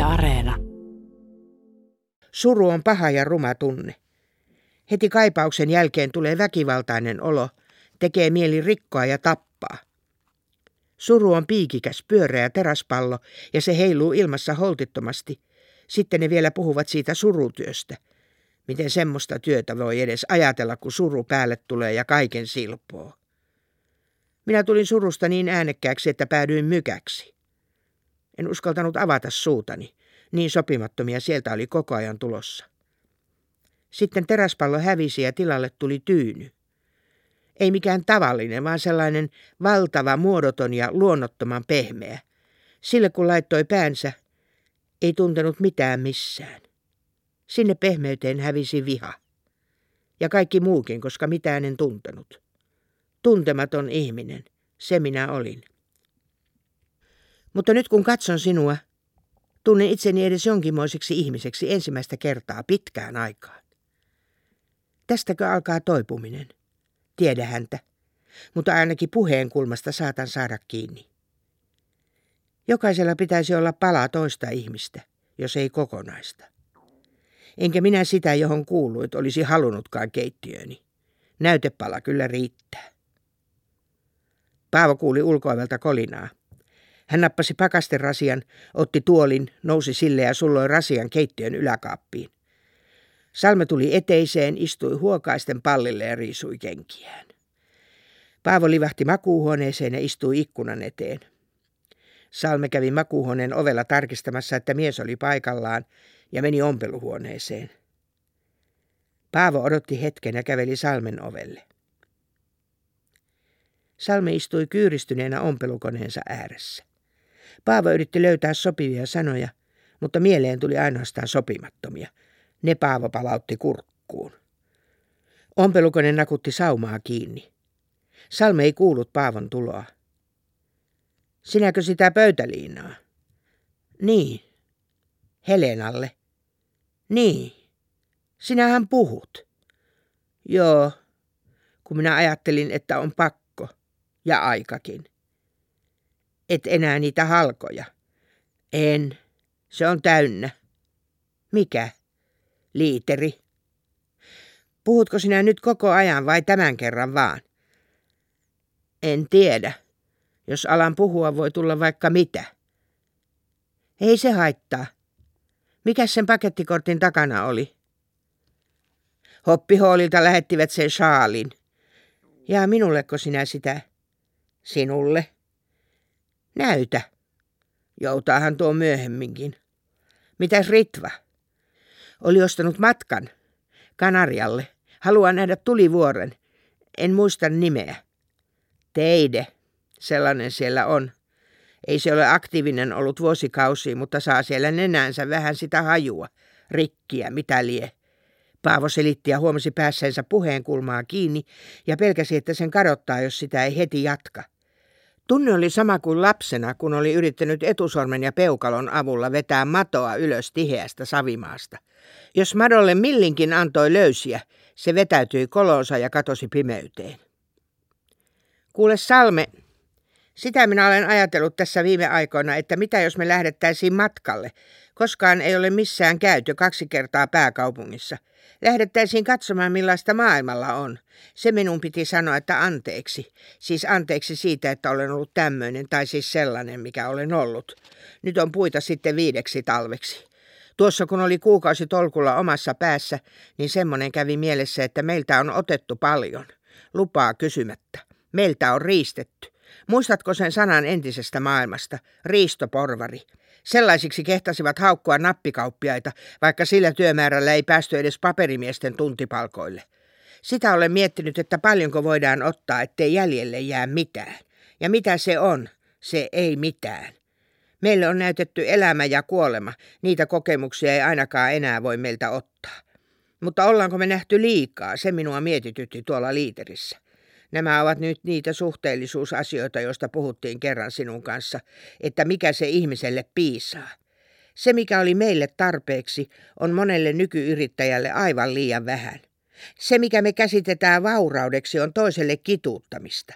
Areena. Suru on paha ja ruma tunne. Heti kaipauksen jälkeen tulee väkivaltainen olo, tekee mieli rikkoa ja tappaa. Suru on piikikäs, pyöreä teräspallo ja se heiluu ilmassa holtittomasti. Sitten ne vielä puhuvat siitä surutyöstä. Miten semmoista työtä voi edes ajatella, kun suru päälle tulee ja kaiken silpoo. Minä tulin surusta niin äänekkääksi, että päädyin mykäksi. En uskaltanut avata suutani. Niin sopimattomia sieltä oli koko ajan tulossa. Sitten teräspallo hävisi ja tilalle tuli tyyny. Ei mikään tavallinen, vaan sellainen valtava, muodoton ja luonnottoman pehmeä. Sille kun laittoi päänsä, ei tuntenut mitään missään. Sinne pehmeyteen hävisi viha. Ja kaikki muukin, koska mitään en tuntenut. Tuntematon ihminen, se minä olin. Mutta nyt kun katson sinua, tunnen itseni edes jonkinmoiseksi ihmiseksi ensimmäistä kertaa pitkään aikaan. Tästäkö alkaa toipuminen? Tiedä häntä, mutta ainakin puheen kulmasta saatan saada kiinni. Jokaisella pitäisi olla pala toista ihmistä, jos ei kokonaista. Enkä minä sitä, johon kuuluit, olisi halunnutkaan keittiööni. Näytepala kyllä riittää. Paavo kuuli ulkoivelta kolinaa. Hän nappasi pakasterasian, otti tuolin, nousi sille ja sulloi rasian keittiön yläkaappiin. Salme tuli eteiseen, istui huokaisten pallille ja riisui kenkiään. Paavo livahti makuuhuoneeseen ja istui ikkunan eteen. Salme kävi makuuhuoneen ovella tarkistamassa, että mies oli paikallaan ja meni ompeluhuoneeseen. Paavo odotti hetken ja käveli Salmen ovelle. Salme istui kyyristyneenä ompelukoneensa ääressä. Paavo yritti löytää sopivia sanoja, mutta mieleen tuli ainoastaan sopimattomia. Ne Paavo palautti kurkkuun. Ompelukone nakutti saumaa kiinni. Salme ei kuullut Paavon tuloa. Sinäkö sitä pöytäliinaa? Niin. Helenalle. Niin. Sinähän puhut. Joo, kun minä ajattelin, että on pakko. Ja aikakin. Et enää niitä halkoja. En. Se on täynnä. Mikä? Liiteri. Puhutko sinä nyt koko ajan vai tämän kerran vaan? En tiedä. Jos alan puhua, voi tulla vaikka mitä. Ei se haittaa. Mikäs sen pakettikortin takana oli? Hoppihoolilta lähettivät sen shaalin. Ja minulleko sinä sitä? Sinulle. Näytä. Joutaahan tuo myöhemminkin. Mitäs Ritva? Oli ostanut matkan. Kanarialle. Haluaa nähdä tulivuoren. En muista nimeä. Teide. Sellainen siellä on. Ei se ole aktiivinen ollut vuosikausia, mutta saa siellä nenänsä vähän sitä hajua. Rikkiä, mitä lie. Paavo selitti ja huomasi päässeensä puheen kulmaa kiinni ja pelkäsi, että sen kadottaa, jos sitä ei heti jatka. Tunne oli sama kuin lapsena, kun oli yrittänyt etusormen ja peukalon avulla vetää matoa ylös tiheästä savimaasta. Jos madolle millinkin antoi löysiä, se vetäytyi koloonsa ja katosi pimeyteen. Kuule Salme, sitä minä olen ajatellut tässä viime aikoina, että mitä jos me lähdettäisiin matkalle. Koskaan ei ole missään käyty 2 kertaa pääkaupungissa. Lähdettäisiin katsomaan, millaista maailmalla on. Se minun piti sanoa, että anteeksi. Siis anteeksi siitä, että olen ollut tämmöinen, tai siis sellainen, mikä olen ollut. Nyt on puita sitten 5 talveksi. Tuossa kun oli kuukausi tolkulla omassa päässä, niin semmoinen kävi mielessä, että meiltä on otettu paljon. Lupaa kysymättä. Meiltä on riistetty. Muistatko sen sanan entisestä maailmasta? Riistoporvari. Sellaisiksi kehtasivat haukkua nappikauppiaita, vaikka sillä työmäärällä ei päästy edes paperimiesten tuntipalkoille. Sitä olen miettinyt, että paljonko voidaan ottaa, ettei jäljelle jää mitään. Ja mitä se on? Se ei mitään. Meille on näytetty elämä ja kuolema. Niitä kokemuksia ei ainakaan enää voi meiltä ottaa. Mutta ollaanko me nähty liikaa? Se minua mietitytti tuolla liiterissä. Nämä ovat nyt niitä suhteellisuusasioita, joista puhuttiin kerran sinun kanssa, että mikä se ihmiselle piisaa. Se, mikä oli meille tarpeeksi, on monelle nykyyrittäjälle aivan liian vähän. Se, mikä me käsitetään vauraudeksi, on toiselle kituuttamista.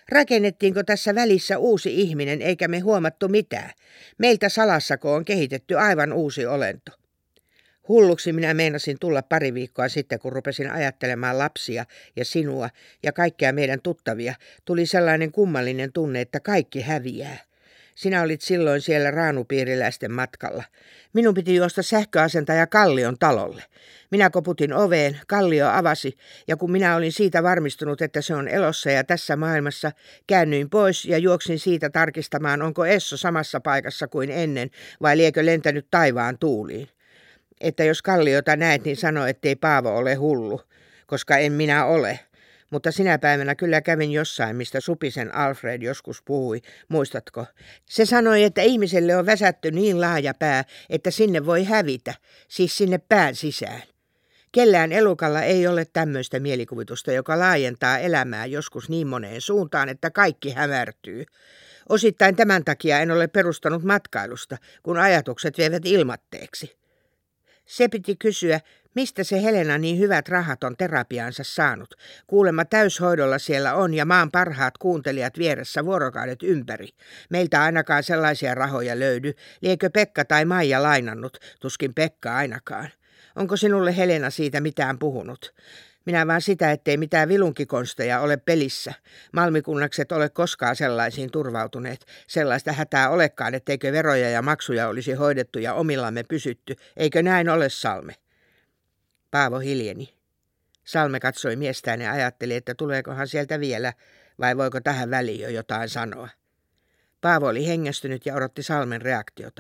Rakennettiinko tässä välissä uusi ihminen eikä me huomattu mitään? Meiltä salassako on kehitetty aivan uusi olento. Hulluksi minä meinasin tulla pari viikkoa sitten, kun rupesin ajattelemaan lapsia ja sinua ja kaikkia meidän tuttavia. Tuli sellainen kummallinen tunne, että kaikki häviää. Sinä olit silloin siellä raanupiiriläisten matkalla. Minun piti juosta sähköasentaja Kallion talolle. Minä koputin oveen, Kallio avasi, ja kun minä olin siitä varmistunut, että se on elossa ja tässä maailmassa, käännyin pois ja juoksin siitä tarkistamaan, onko Esso samassa paikassa kuin ennen, vai liekö lentänyt taivaan tuuliin. Että jos Kalliota näet, niin sano, ettei Paavo ole hullu, koska en minä ole. Mutta sinä päivänä kyllä kävin jossain, mistä Supisen Alfred joskus puhui, muistatko? Se sanoi, että ihmiselle on väsätty niin laaja pää, että sinne voi hävitä, siis sinne pään sisään. Kellään elukalla ei ole tämmöistä mielikuvitusta, joka laajentaa elämää joskus niin moneen suuntaan, että kaikki hämärtyy. Osittain tämän takia en ole perustanut matkailusta, kun ajatukset vievät ilmatteeksi. Se piti kysyä, mistä se Helena niin hyvät rahat on terapiaansa saanut. Kuulemma täyshoidolla siellä on ja maan parhaat kuuntelijat vieressä vuorokaudet ympäri. Meiltä ainakaan sellaisia rahoja löydy. Liekö Pekka tai Maija lainannut? Tuskin Pekka ainakaan. Onko sinulle Helena siitä mitään puhunut? Minä vaan sitä, ettei mitään vilunkikonsteja ole pelissä. Malmikunnakset ole koskaan sellaisiin turvautuneet. Sellaista hätää olekaan, etteikö veroja ja maksuja olisi hoidettu ja omillamme pysytty. Eikö näin ole, Salme? Paavo hiljeni. Salme katsoi miestään ja ajatteli, että tuleekohan sieltä vielä, vai voiko tähän väliin jo jotain sanoa. Paavo oli hengästynyt ja odotti Salmen reaktiota.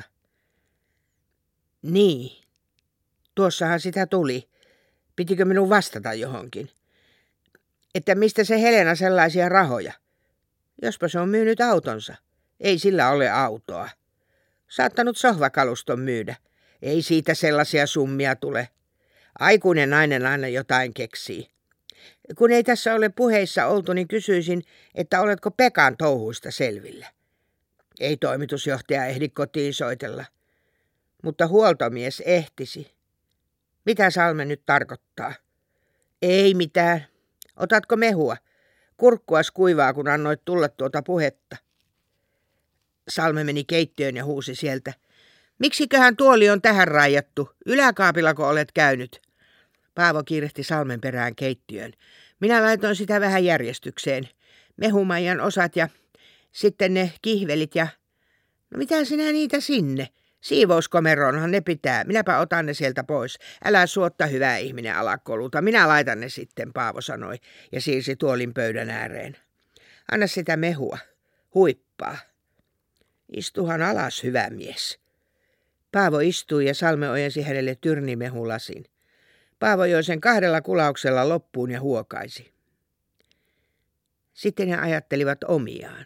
Niin, tuossahan sitä tuli. Pitikö minun vastata johonkin? Että mistä se Helena sellaisia rahoja? Jospa se on myynyt autonsa. Ei sillä ole autoa. Saattanut sohvakaluston myydä. Ei siitä sellaisia summia tule. Aikuinen nainen aina jotain keksii. Kun ei tässä ole puheissa oltu, niin kysyisin, että oletko Pekan touhuista selvillä. Ei toimitusjohtaja ehdi kotiin soitella. Mutta huoltomies ehtisi. Mitä Salme nyt tarkoittaa? Ei mitään. Otatko mehua? Kurkkuas kuivaa, kun annoit tulla tuota puhetta. Salme meni keittiöön ja huusi sieltä. Miksiköhän tuoli on tähän raijattu? Yläkaapillako olet käynyt? Paavo kiirehti Salmen perään keittiöön. Minä laitoin sitä vähän järjestykseen. Mehumaijan osat ja sitten ne kihvelit ja... No mitä sinä niitä sinne? Siivouskomeroonhan ne pitää. Minäpä otan ne sieltä pois. Älä suotta, hyvä ihminen, alakoluta. Minä laitan ne sitten, Paavo sanoi ja siirsi tuolin pöydän ääreen. Anna sitä mehua. Huippaa. Istuhan alas, hyvä mies. Paavo istui ja Salme ojensi hänelle tyrnimehulasin. Paavo joi sen 2 kulauksella loppuun ja huokaisi. Sitten he ajattelivat omiaan.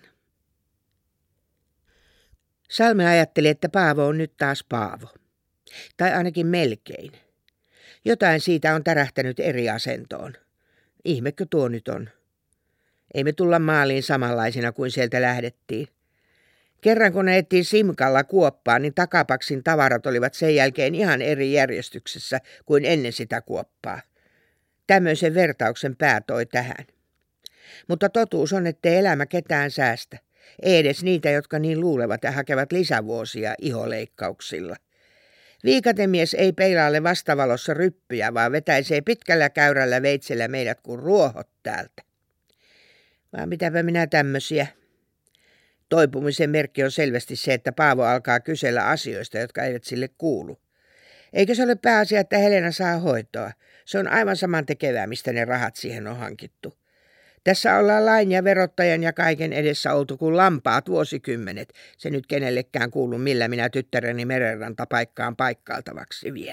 Salme ajatteli, että Paavo on nyt taas Paavo. Tai ainakin melkein. Jotain siitä on tärähtänyt eri asentoon. Ihmekö tuo nyt on? Ei me tulla maaliin samanlaisina kuin sieltä lähdettiin. Kerran kun ajettiin Simkalla kuoppaan, niin takapaksin tavarat olivat sen jälkeen ihan eri järjestyksessä kuin ennen sitä kuoppaa. Tämmöisen vertauksen pää toi tähän. Mutta totuus on, ettei elämä ketään säästä. Ei edes niitä, jotka niin luulevat ja hakevat lisävuosia iholeikkauksilla. Viikatemies ei peilaalle vastavalossa ryppyjä, vaan vetäisee pitkällä käyrällä veitsellä meidät kuin ruohot täältä. Vaan mitäpä minä tämmösiä. Toipumisen merkki on selvästi se, että Paavo alkaa kysellä asioista, jotka eivät sille kuulu. Eikö se ole pääasia, että Helena saa hoitoa? Se on aivan saman tekevää, mistä ne rahat siihen on hankittu. Tässä ollaan lain ja verottajan ja kaiken edessä oltu kuin lampaat vuosikymmenet. Se nyt kenellekään kuulu, millä minä tyttäreni Merenranta paikkaan paikkailtavaksi vien.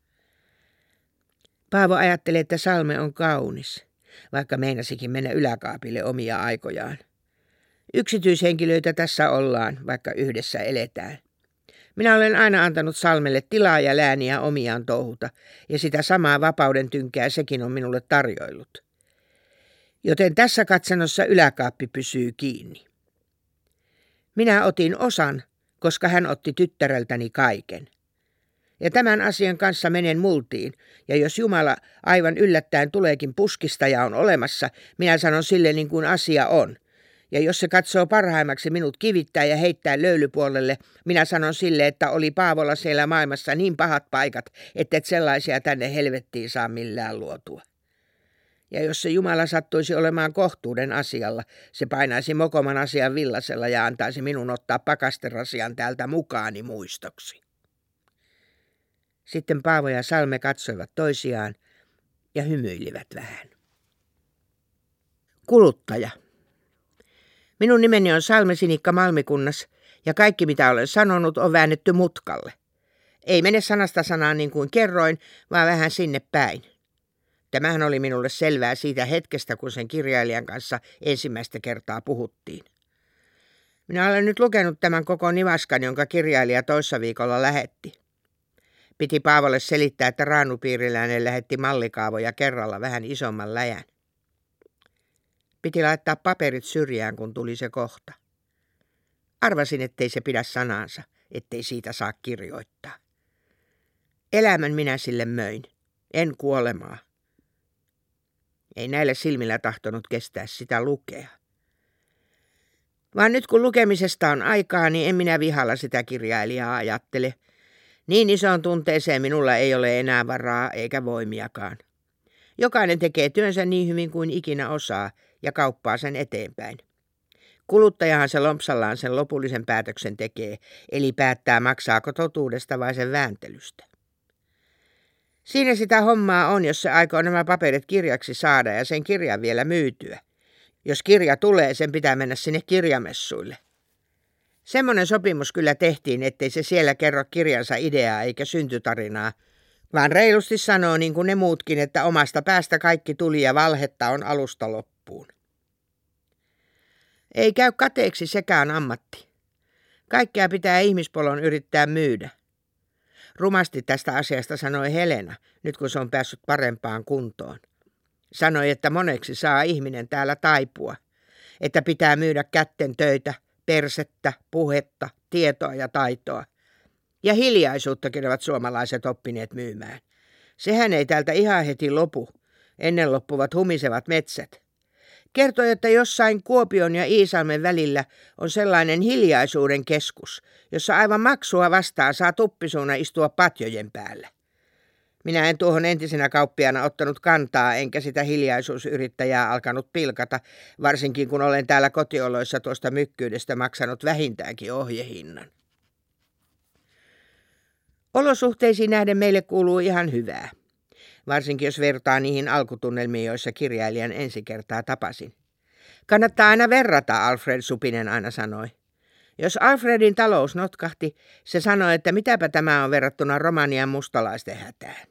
Paavo ajatteli, että Salme on kaunis, vaikka meinasikin mennä yläkaapille omia aikojaan. Yksityishenkilöitä tässä ollaan, vaikka yhdessä eletään. Minä olen aina antanut Salmelle tilaa ja lääniä omiaan touhuta, ja sitä samaa vapauden tynkää sekin on minulle tarjoillut. Joten tässä katsannossa yläkaappi pysyy kiinni. Minä otin osan, koska hän otti tyttäreltäni kaiken. Ja tämän asian kanssa menen multiin, ja jos Jumala aivan yllättäen tuleekin puskista ja on olemassa, minä sanon sille niin kuin asia on. Ja jos se katsoo parhaimmaksi minut kivittää ja heittää löylypuolelle, minä sanon sille, että oli Paavolla siellä maailmassa niin pahat paikat, ettet sellaisia tänne helvettiin saa millään luotua. Ja jos se Jumala sattuisi olemaan kohtuuden asialla, se painaisi mokoman asian villasella ja antaisi minun ottaa pakasterasian täältä mukaani muistoksi. Sitten Paavo ja Salme katsoivat toisiaan ja hymyilivät vähän. Kuluttaja. Minun nimeni on Salme Sinikka Malmikunnas ja kaikki mitä olen sanonut on väännetty mutkalle. Ei mene sanasta sanaan niin kuin kerroin, vaan vähän sinne päin. Tämähän oli minulle selvää siitä hetkestä, kun sen kirjailijan kanssa ensimmäistä kertaa puhuttiin. Minä olen nyt lukenut tämän koko nivaskan, jonka kirjailija toissa viikolla lähetti. Piti Paavolle selittää, että Raanupiiriläinen lähetti mallikaavoja kerralla vähän isomman läjän. Piti laittaa paperit syrjään, kun tuli se kohta. Arvasin, ettei se pidä sanaansa, ettei siitä saa kirjoittaa. Elämän minä sille möin, en kuolemaa. Ei näillä silmillä tahtonut kestää sitä lukea. Vaan nyt kun lukemisesta on aikaa, niin en minä vihalla sitä kirjailijaa ajattele. Niin isoon tunteeseen minulla ei ole enää varaa eikä voimiakaan. Jokainen tekee työnsä niin hyvin kuin ikinä osaa ja kauppaa sen eteenpäin. Kuluttajahan se lompsallaan sen lopullisen päätöksen tekee, eli päättää maksaako totuudesta vai sen vääntelystä. Siinä sitä hommaa on, jos se aikoo nämä paperit kirjaksi saada ja sen kirjan vielä myytyä. Jos kirja tulee, sen pitää mennä sinne kirjamessuille. Semmoinen sopimus kyllä tehtiin, ettei se siellä kerro kirjansa ideaa eikä syntytarinaa, vaan reilusti sanoo niin kuin ne muutkin, että omasta päästä kaikki tuli ja valhetta on alusta loppuun. Ei käy kateeksi sekään ammatti. Kaikkea pitää ihmispolon yrittää myydä. Rumasti tästä asiasta sanoi Helena, nyt kun se on päässyt parempaan kuntoon. Sanoi, että moneksi saa ihminen täällä taipua, että pitää myydä kätten töitä, persettä, puhetta, tietoa ja taitoa. Ja hiljaisuuttakin ovat suomalaiset oppineet myymään. Sehän ei täältä ihan heti lopu, ennen loppuvat humisevat metsät. Kertoi, että jossain Kuopion ja Iisalmen välillä on sellainen hiljaisuuden keskus, jossa aivan maksua vastaan saa tuppisuuna istua patjojen päällä. Minä en tuohon entisenä kauppiaana ottanut kantaa, enkä sitä hiljaisuusyrittäjää alkanut pilkata, varsinkin kun olen täällä kotioloissa tuosta mykkyydestä maksanut vähintäänkin ohjehinnan. Olosuhteisiin nähden meille kuuluu ihan hyvää, varsinkin jos vertaa niihin alkutunnelmiin, joissa kirjailijan ensi kertaa tapasin. Kannattaa aina verrata, Alfred Supinen aina sanoi. Jos Alfredin talous notkahti, se sanoi, että mitäpä tämä on verrattuna Romanian mustalaisten hätään.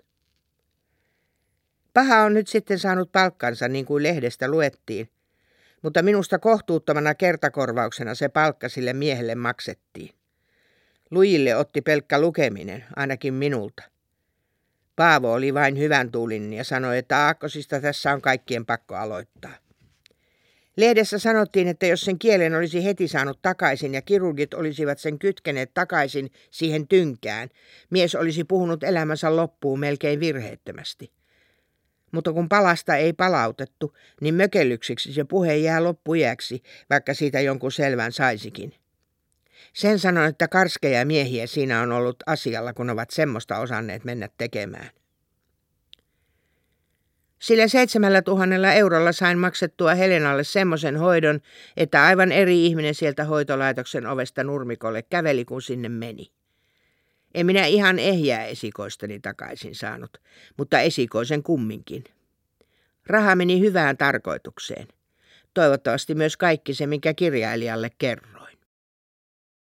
Paha on nyt sitten saanut palkkansa, niin kuin lehdestä luettiin, mutta minusta kohtuuttomana kertakorvauksena se palkka sille miehelle maksettiin. Lujille otti pelkkä lukeminen, ainakin minulta. Paavo oli vain hyvän tuulinen ja sanoi, että aakkosista tässä on kaikkien pakko aloittaa. Lehdessä sanottiin, että jos sen kielen olisi heti saanut takaisin ja kirurgit olisivat sen kytkeneet takaisin siihen tynkään, mies olisi puhunut elämänsä loppuun melkein virheettömästi. Mutta kun palasta ei palautettu, niin mökellyksiksi se puhe jää loppujäksi, vaikka siitä jonkun selvän saisikin. Sen sanon, että karskeja miehiä siinä on ollut asialla, kun ovat semmoista osanneet mennä tekemään. Sillä 7 000 eurolla sain maksettua Helenalle semmoisen hoidon, että aivan eri ihminen sieltä hoitolaitoksen ovesta nurmikolle käveli, kun sinne meni. En minä ihan ehjää esikoistani takaisin saanut, mutta esikoisen kumminkin. Raha meni hyvään tarkoitukseen. Toivottavasti myös kaikki se, minkä kirjailijalle kerroin.